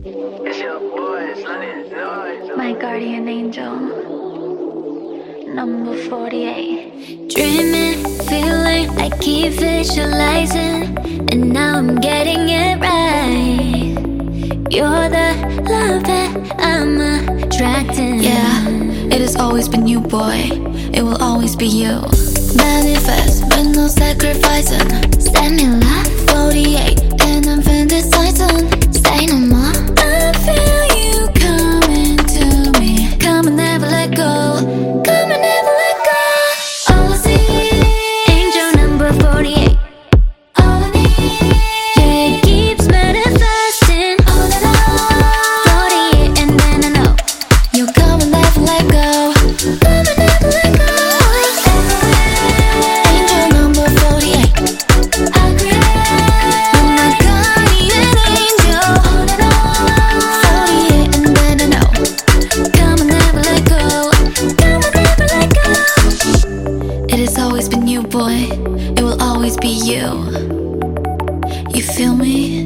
It's your boy, Sonny Noise. My guardian angel, number 48. Dreaming, feeling, I keep visualizing, and now I'm getting it right. You're the love that I'm attracting. Yeah, it has always been you, boy. It will always be you. Manifest with no sacrificing. Send me love, 48, and I'm fantasizing. Say no more. I feel you coming to me. Come and never let go. Come and never let go. All I see, angel number 48. All I need, yeah, it keeps manifesting. All that I 48, and then I know you'll come and never let go. Come and never let go. Angel number 48. I create, you're my guardian angel. All that I 48, and then I know come and never let go. Come and never let go. It has always been you, boy. It will always be you. You feel me?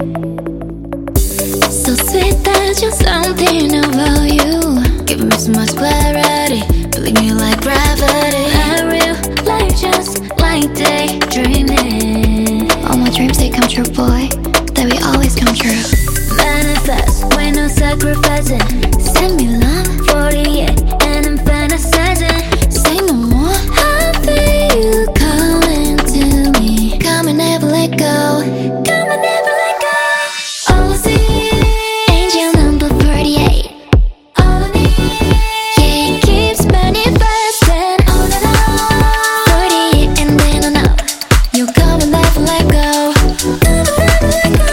So sweet, there's just something about you, giving me so much clarity. Believe me, like gravity. I real life just like daydreaming. All my dreams, they come true, boy. They will always come true. Manifest with no sacrificing. Send me love, 48, and I'm fantasizing. Say no more. I feel you calling to me. Come and never let go. Come and never let go. All I see, angel number 48. All I need, yeah, it keeps manifesting. All that I 48, and then I know you'll come and never let go. Come and never let go.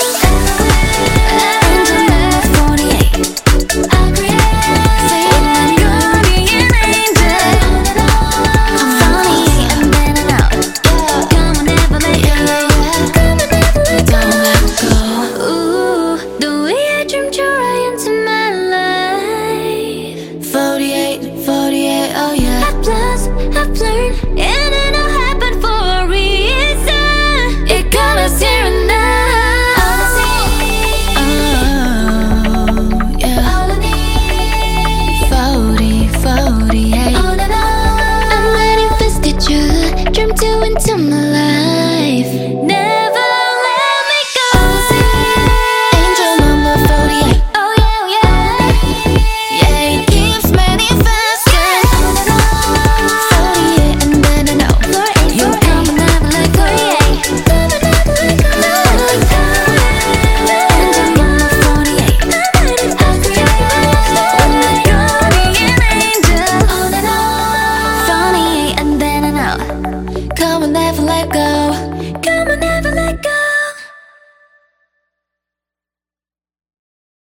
Angel number 48. I create, with my guardian angel. I'm 48, and then I know, come and never let go. Come and never let go. Don't let go. Ooh, the way I dreamed you right into my life. 48, 48, oh yeah. I've learned, and it all happened for a reason. It got us here and now. All I see, Oh, yeah. all I need, 40, 48. all that I manifested you, dreamed you into my life. Never let me go. All I see, angel number 48. Oh yeah, oh yeah. Yeah, it keeps manifesting. All that I 48, and then I know 48, you'll 48. come and never let go. 48, come and never let go. Angel number 48. I create, with my guardian angel. All that I 48, and then I know Come and never let go.